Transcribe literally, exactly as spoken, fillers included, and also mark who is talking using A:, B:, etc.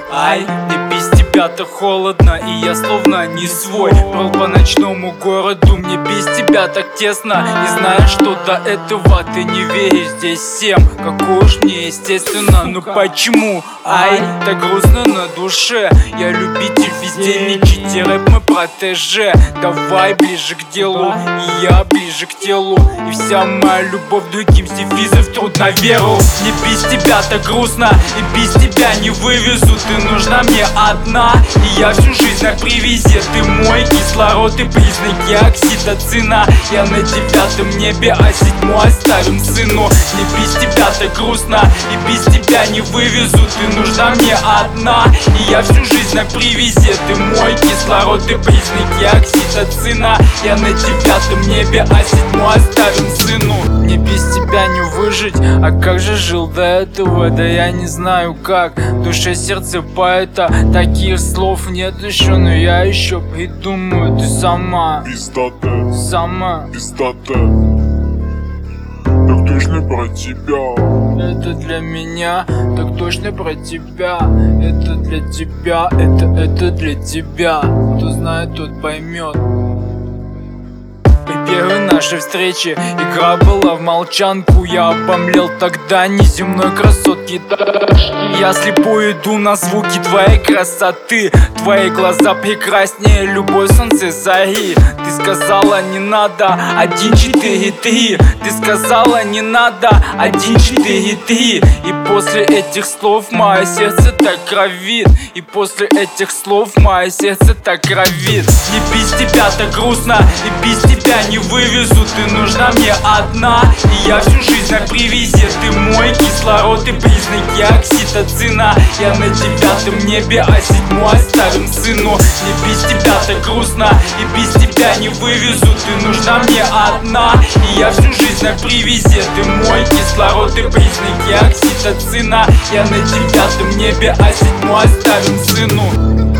A: Ай, мне без тебя-то холодно, и я словно не свой. Брел по ночному городу, мне без тебя так тесно. И знаешь, что до этого ты не веришь здесь всем, какой уж мне естественно. Ну почему? Ай, так грустно на душе. Я любитель бездельничать, рэп мой протеже. Давай ближе к делу, и я ближе к телу. И вся моя любовь другим с дефизов трудно веру. Мне без тебя так грустно, и без тебя не вывезу. Ты нужна мне одна, и я всю жизнь на привязи. Ты мой кислород и признаки окситоцина. Я на девятом небе, а седьмой оставим сыну. Мне без тебя так грустно, и без тебя не вывезу. Ты нужна мне одна, и я всю жизнь на привязи. Ты мой кислород и признаки окситоцина. Я на девятом небе, а седьмой оставим сыну. Мне без тебя не выжить, а как же жил до этого? Да я не знаю как, в душе сердце поэта. Таких слов нет еще, но я еще придумаю. Ты сама,
B: Пиздата,
A: сама,
B: пиздата. Так точно про тебя.
A: это для меня, так точно про тебя. Это для тебя, это, это для тебя. Кто знает, тот поймет. При первой нашей встрече игра была в молчанку. Я обомлел тогда неземной красотки. Я слепой иду на звуки твоей красоты. Твои глаза прекраснее любой солнце зари. Ты сказала не надо один, четыре, три. Ты сказала не надо один, четыре, три. И после этих слов мое сердце так кровит. И после этих слов мое сердце так кровит. Не без тебя так грустно, и без тебя не вывезу. Ты нужна мне одна, и я всю жизнь на привязи. Ты мой кислород и признаки окситоцина. Я на девятом небе, а седьмой оставим сыну. Мне без тебя так грустно, и без тебя не вывезу. Ты нужна мне одна, и я всю жизнь на привязи. Ты мой кислород и признаки окситоцина. Я на девятом небе, а седьмой оставим сыну.